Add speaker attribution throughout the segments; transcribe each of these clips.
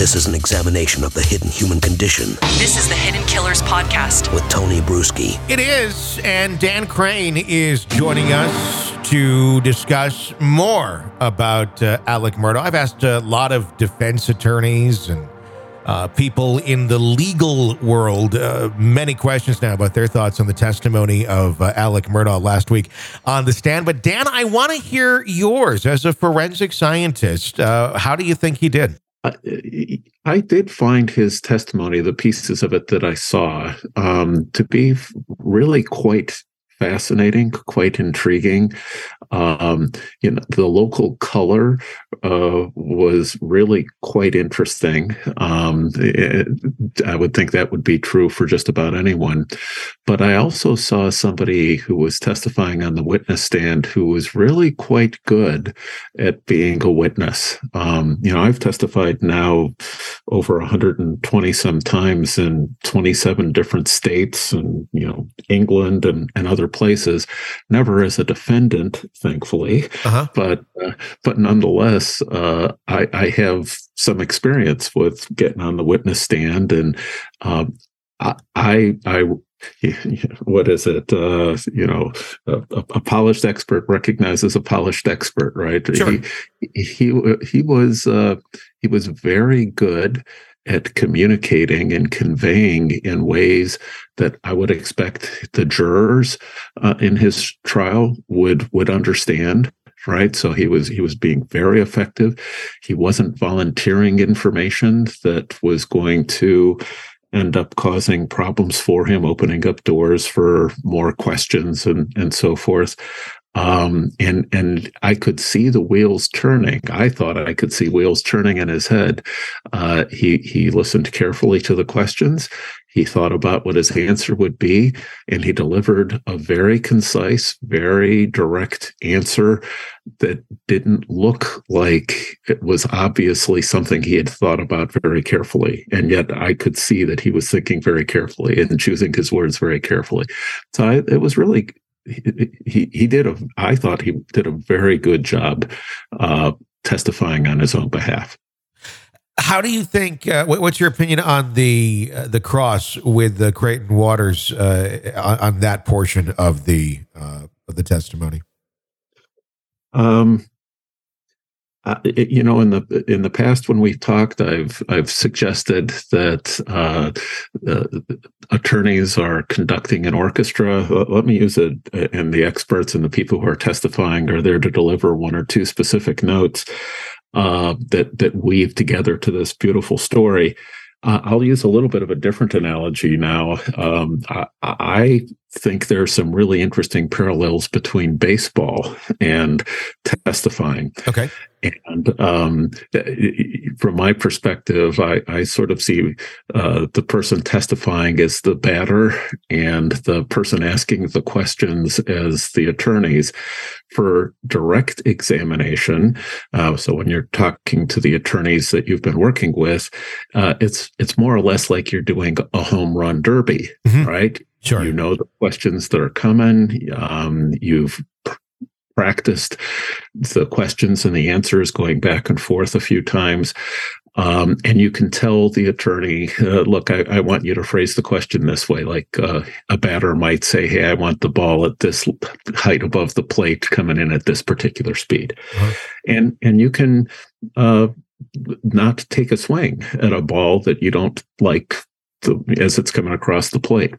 Speaker 1: This is an examination of the hidden human condition.
Speaker 2: This is the Hidden Killers Podcast
Speaker 1: with Tony Bruschi.
Speaker 3: It is, and Dan Crane is joining us to discuss more about Alec Murdaugh. I've asked a lot of defense attorneys and people in the legal world many questions now about their thoughts on the testimony of Alec Murdaugh last week on the stand. But Dan, I want to hear yours as a forensic scientist. How do you think he did?
Speaker 4: I did find his testimony, the pieces of it that I saw, to be really quite fascinating, quite intriguing. The local color was really quite interesting. I would think that would be true for just about anyone. But I also saw somebody who was testifying on the witness stand who was really quite good at being a witness. I've testified now over 120 some times in 27 different states and, England and other places, never as a defendant, thankfully, but nonetheless, I have some experience with getting on the witness stand, and what is it? A polished expert recognizes a polished expert, right?
Speaker 3: Sure.
Speaker 4: He was very good at communicating and conveying in ways that I would expect the jurors in his trial would understand. Right. So he was being very effective. He wasn't volunteering information that was going to end up causing problems for him, opening up doors for more questions and so forth. And I could see the wheels turning. I thought I could see wheels turning in his head. He listened carefully to the questions. He thought about what his answer would be, and he delivered a very concise, very direct answer that didn't look like it was obviously something he had thought about very carefully. And yet I could see that he was thinking very carefully and choosing his words very carefully. So it was really... I thought he did a very good job testifying on his own behalf.
Speaker 3: How do you think? What's your opinion on the cross with Creighton Waters on that portion of the testimony? In the past when we've talked, I've suggested that attorneys are conducting an orchestra. Let me use it, and the experts and the people who are testifying are there to deliver one or two specific notes that weave together to this beautiful story. I'll use a little bit of a different analogy now. I think there are some really interesting parallels between baseball and testifying. Okay.
Speaker 4: And from my perspective, I sort of see the person testifying as the batter and the person asking the questions as the attorneys. For direct examination, so when you're talking to the attorneys that you've been working with, it's more or less like you're doing a home run derby, right?
Speaker 3: Sure.
Speaker 4: You know the questions that are coming. You've practiced the questions and the answers going back and forth a few times. And you can tell the attorney, look, I want you to phrase the question this way. Like a batter might say, hey, I want the ball at this height above the plate coming in at this particular speed. And you can not take a swing at a ball that you don't like as it's coming across the plate.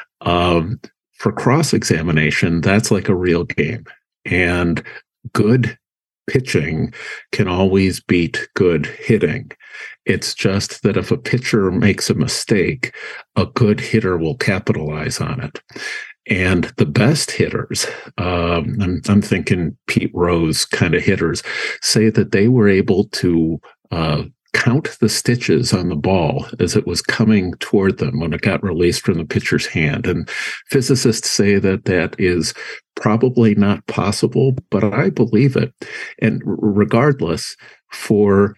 Speaker 4: For cross-examination, that's like a real game. And good pitching can always beat good hitting. It's just that if a pitcher makes a mistake, a good hitter will capitalize on it. And the best hitters, I'm thinking Pete Rose kind of hitters, say that they were able to count the stitches on the ball as it was coming toward them when it got released from the pitcher's hand. And physicists say that that is probably not possible, but I believe it. And regardless, for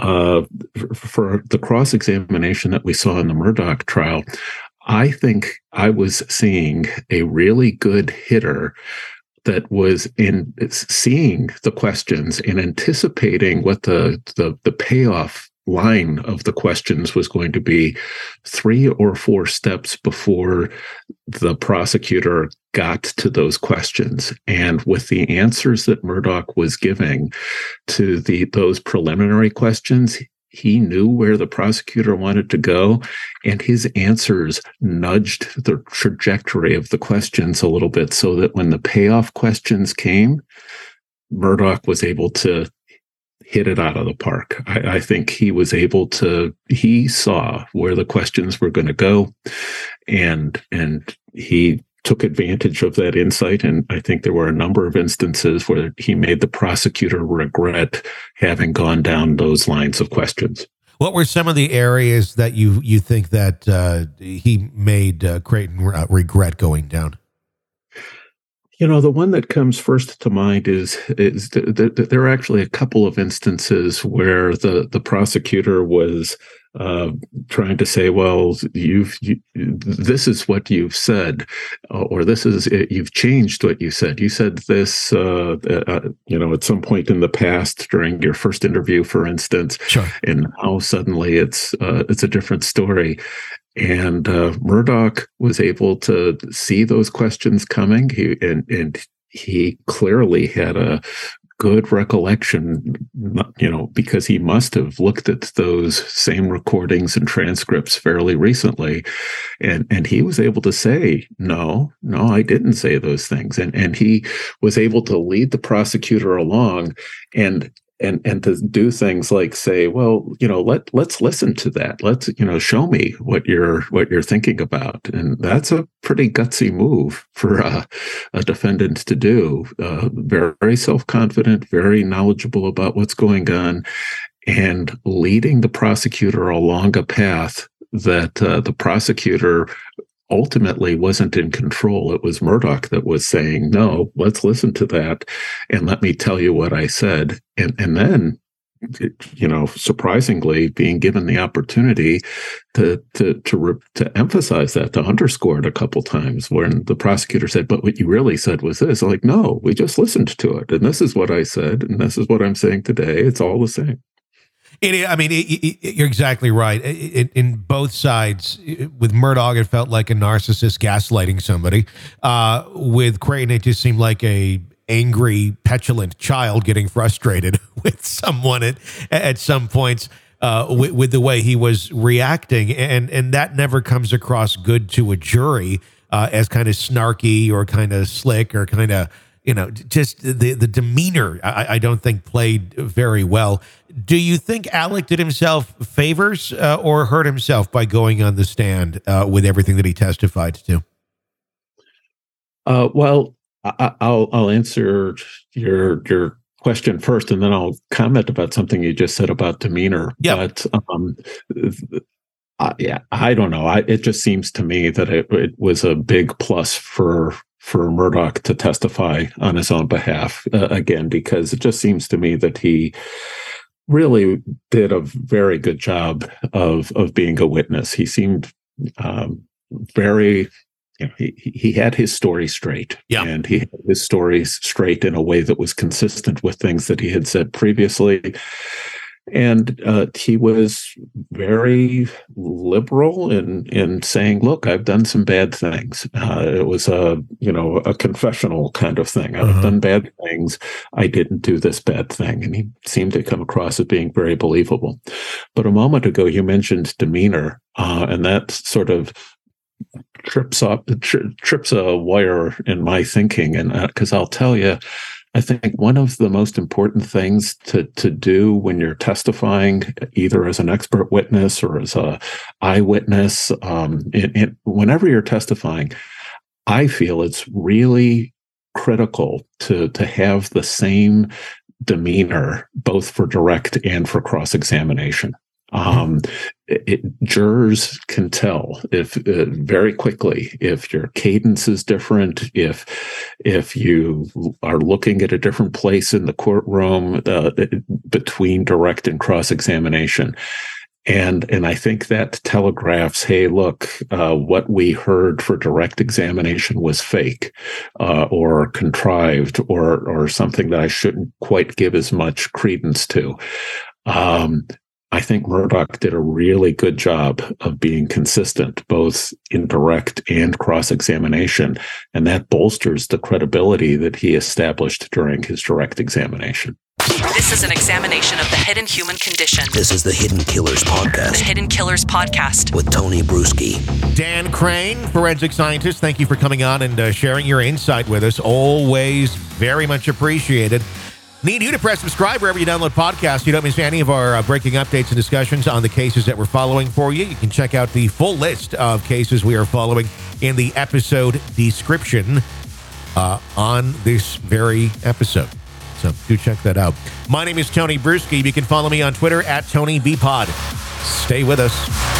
Speaker 4: the cross-examination that we saw in the Murdaugh trial, I think I was seeing a really good hitter that was in seeing the questions and anticipating what the payoff
Speaker 3: line of the questions was going to be 3 or 4 steps before the prosecutor got to those questions. And with the answers that Murdoch was giving to those preliminary questions, he knew where the prosecutor wanted to go, and his answers nudged the trajectory of the questions a little bit so that when the payoff questions came, Murdoch was able to hit it out of the park. I think he saw where the questions were going to go, and he took advantage of that insight. And I think there were a number of instances where he made the prosecutor regret having gone down those lines of questions.
Speaker 5: What were some of the areas that you think that he made Creighton regret going down?
Speaker 3: The one that comes first to mind is there are actually a couple of instances where the prosecutor was trying to say, well, this is what you've said, or you've changed what you said. You said this, at some point in the past during your first interview, for instance,
Speaker 5: sure. And
Speaker 3: now suddenly it's a different story. And Murdoch was able to see those questions coming. He clearly had a good recollection, because he must have looked at those same recordings and transcripts fairly recently. And he was able to say, no, I didn't say those things. And he was able to lead the prosecutor along and to do things like say, well, let's listen to that. Let's, show me what you're thinking about. And that's a pretty gutsy move for a defendant to do. Very self-confident, very knowledgeable about what's going on, and leading the prosecutor along a path that the prosecutor ultimately wasn't in control. It was Murdoch that was saying, no, let's listen to that and let me tell you what I said. And then, surprisingly, being given the opportunity to emphasize that, to underscore it a couple times, when the prosecutor said, but what you really said was this. I'm like, no, we just listened to it. And this is what I said. And this is what I'm saying today. It's all the same.
Speaker 5: You're exactly right. In both sides, with Murdoch, it felt like a narcissist gaslighting somebody. With Creighton, it just seemed like a angry, petulant child getting frustrated with someone at some points with the way he was reacting. And that never comes across good to a jury as kind of snarky or kind of slick or kind of, just the demeanor, I don't think played very well. Do you think Alec did himself favors or hurt himself by going on the stand with everything that he testified to?
Speaker 3: Well, I'll answer your question first, and then I'll comment about something you just said about demeanor.
Speaker 5: Yeah.
Speaker 3: But I don't know. It just seems to me that it was a big plus for Murdoch to testify on his own behalf, again, because it just seems to me that he really did a very good job of being a witness. He seemed very, he had his story straight.
Speaker 5: Yeah.
Speaker 3: And he had his story straight in a way that was consistent with things that he had said previously. And he was very liberal in saying, look, I've done some bad things. It was a confessional kind of thing. I've done bad things. I didn't do this bad thing. And he seemed to come across as being very believable. But a moment ago, you mentioned demeanor, and that sort of trips a wire in my thinking. And because I'll tell you, I think one of the most important things to do when you're testifying, either as an expert witness or as a eyewitness, whenever you're testifying, I feel it's really critical to have the same demeanor, both for direct and for cross-examination. Jurors can tell if very quickly if your cadence is different, if you are looking at a different place in the courtroom between direct and cross-examination. And I think that telegraphs, hey, look, what we heard for direct examination was fake or contrived or something that I shouldn't quite give as much credence to. I think Murdoch did a really good job of being consistent, both in direct and cross-examination, and that bolsters the credibility that he established during his direct examination.
Speaker 2: This is an examination of the hidden human condition.
Speaker 1: This is the Hidden Killers Podcast.
Speaker 2: The Hidden Killers Podcast.
Speaker 1: With Tony Bruschi.
Speaker 5: Dan Crane, forensic scientist, thank you for coming on and sharing your insight with us. Always very much appreciated. Need you to press subscribe wherever you download podcasts. You don't miss any of our breaking updates and discussions on the cases that we're following for you. You can check out the full list of cases we are following in the episode description on this very episode. So do check that out. My name is Tony Bruschi. You can follow me on Twitter at TonyBpod. Stay with us.